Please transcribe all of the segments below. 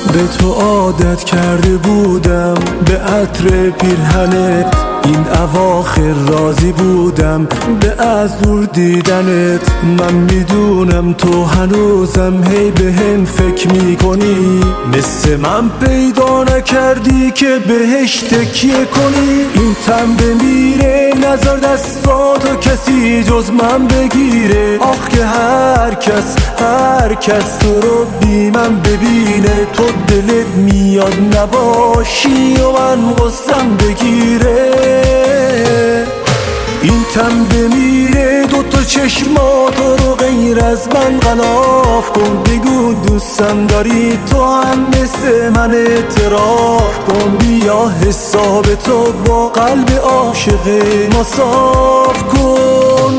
به تو عادت کرده بودم، به عطر پیرهنت این اواخر راضی بودم، به از دور دیدنت. من میدونم تو هنوزم هی به هم فکر میکنی، مثل من پیدا نکردی که بهش تکیه کنی. این تن بمیره نظر دستاتو کسی جز من بگیره. آخ که هر کس تو رو بی من ببینه، تو دلت میاد نباشی و من غصم بگیره. این تن بمیره دوتا چشماتو رو غیر از من غلاف کن. بگو دوستم داری تو هم مثل من اعتراف کن. بیا حساب تو با قلب عاشق ما صاف کن.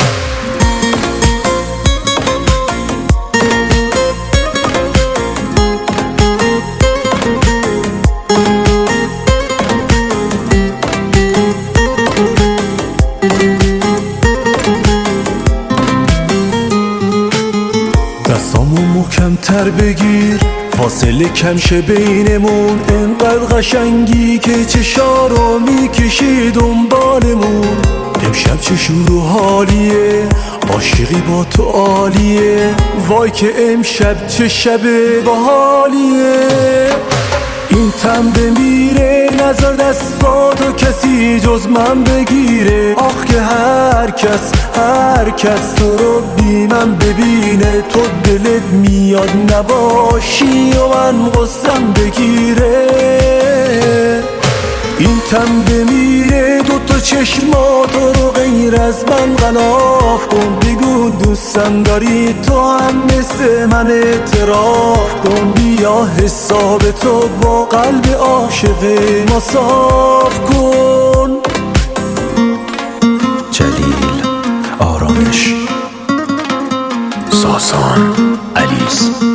دستامو محکم‌تر بگیر، فاصله کم شه بینمون. انقدر قشنگی که چشارو میکشی دنبالمون. امشب چه شور و حالیه، عاشقی با تو عالیه. وای که امشب چه شب باحالیه. این تن بمیره نظر دستاتو کسی جز من بگیره. آخ که هر کس تو رو بی من ببینه، تو دلت میاد نباشی و من غصم بگیره. این تن بمیره دوتا چشماتو رو غیر از من غلاف کن. بگو دوستم داری تو هم مثل من اعتراف کن. بیا حساب تو با قلب عاشق ما صاف کن. جلیل، آرامش، ساسان، علیس.